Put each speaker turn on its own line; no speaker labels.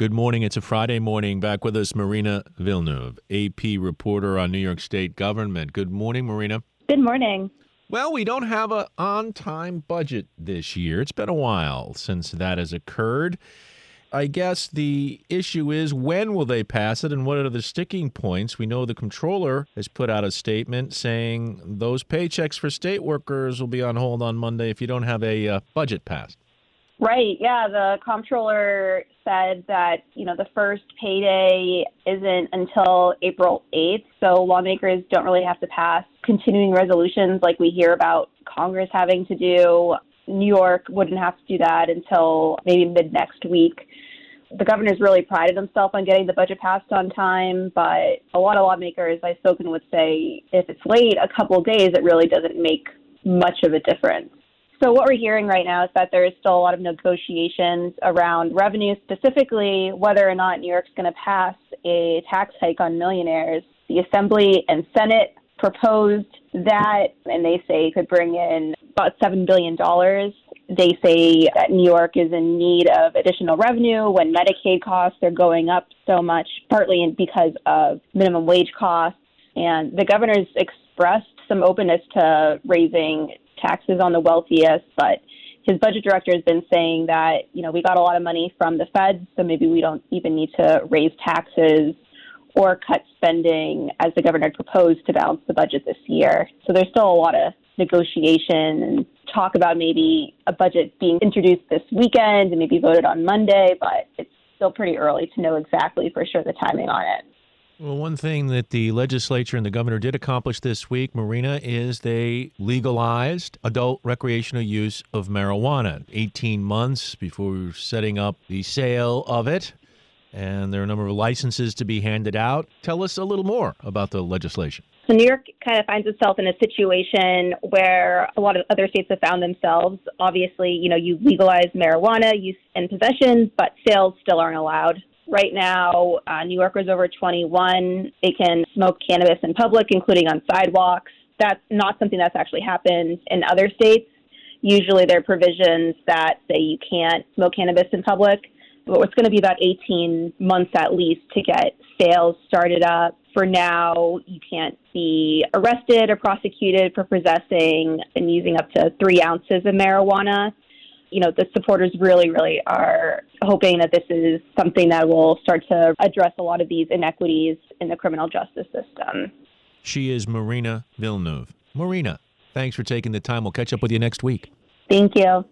Good morning. It's a Friday morning. Back with us, Marina Villeneuve, AP reporter on New York State government. Good morning, Marina.
Good morning.
Well, we don't have an on-time budget this year. It's been a while since that has occurred. I guess the issue is, when will they pass it and what are the sticking points? We know the comptroller has put out a statement saying those paychecks for state workers will be on hold on Monday if you don't have a budget passed.
Right. Yeah. The comptroller said that, the first payday isn't until April 8th. So lawmakers don't really have to pass continuing resolutions like we hear about Congress having to do. New York wouldn't have to do that until maybe mid next week. The governor's really prided himself on getting the budget passed on time, but a lot of lawmakers I've spoken with say if it's late a couple of days, it really doesn't make much of a difference. So what we're hearing right now is that there is still a lot of negotiations around revenue, specifically whether or not New York's going to pass a tax hike on millionaires. The Assembly and Senate proposed that, and they say it could bring in about $7 billion. They say that New York is in need of additional revenue when Medicaid costs are going up so much, partly because of minimum wage costs. And the governor's expressed some openness to raising taxes on the wealthiest, but his budget director has been saying that, we got a lot of money from the feds, so maybe we don't even need to raise taxes or cut spending as the governor had proposed to balance the budget this year. So there's still a lot of negotiation and talk about maybe a budget being introduced this weekend and maybe voted on Monday, but it's still pretty early to know exactly for sure the timing on it.
Well, one thing that the legislature and the governor did accomplish this week, Marina, is they legalized adult recreational use of marijuana 18 months before setting up the sale of it. And there are a number of licenses to be handed out. Tell us a little more about the legislation.
So New York kind of finds itself in a situation where a lot of other states have found themselves. Obviously, you legalize marijuana use and possession, but sales still aren't allowed. Right now, New Yorkers over 21, they can smoke cannabis in public, including on sidewalks. That's not something that's actually happened in other states. Usually there are provisions that say you can't smoke cannabis in public, but it's going to be about 18 months at least to get sales started up. For now, you can't be arrested or prosecuted for possessing and using up to 3 ounces of marijuana. The supporters really are hoping that this is something that will start to address a lot of these inequities in the criminal justice system.
She is Marina Villeneuve. Marina, thanks for taking the time. We'll catch up with you next week.
Thank you.